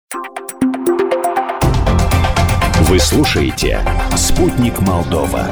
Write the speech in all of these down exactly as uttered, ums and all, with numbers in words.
Вы слушаете «Спутник Молдова».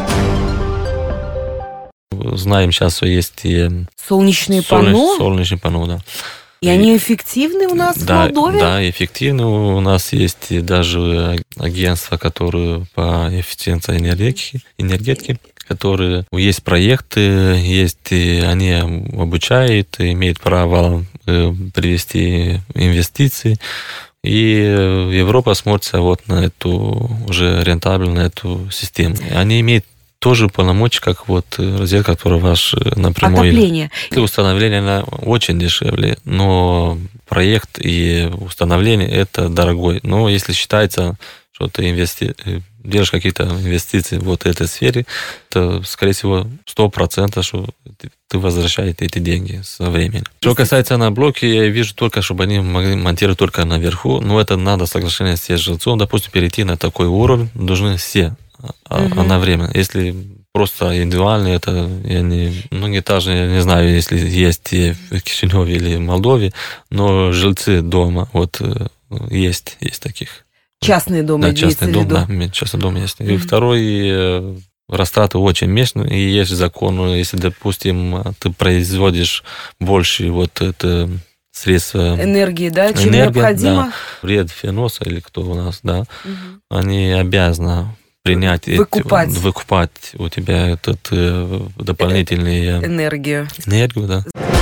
Знаем, сейчас есть и солнечные солнечные панно, солнечные панно, да. И они эффективны у нас да, в Молдове? Да, эффективны. У нас есть и даже агентства, которые по эффективности энергетики, энергетики, которые есть проекты, есть и они обучают, имеют право привести инвестиции. И Европа смотрится вот на эту уже рентабельную на эту систему. Они имеют тоже полномочия, как вот розетка, которая ваш напрямую... Отопление. Установление она очень дешевле, но проект и установление это дорогой. Но если считается, что ты инвести... делаешь какие-то инвестиции в вот этой сфере, то, скорее всего, сто процентов, что ты возвращаешь эти деньги со временем. Что касается на блоки, я вижу только, чтобы они могли монтировать только наверху, но это надо соглашение с жильцом, допустим, перейти на такой уровень, должны все угу. одновременно. Если просто индивидуально, это я не, ну, не даже, я не знаю, если есть и в Кишиневе или в Молдове, но жильцы дома, вот есть, есть таких. Частные дома, да, частный дом, да, частный дом есть. Mm-hmm. И второй, растраты очень меньше, и есть закон, если, допустим, ты производишь больше вот это средства... Энергии, да, чем энергия, необходимо? Да, Ред Феноса или кто у нас, да, mm-hmm. они обязаны принять, выкупать. Эти, выкупать у тебя этот дополнительный... Энергию. Энергию, да.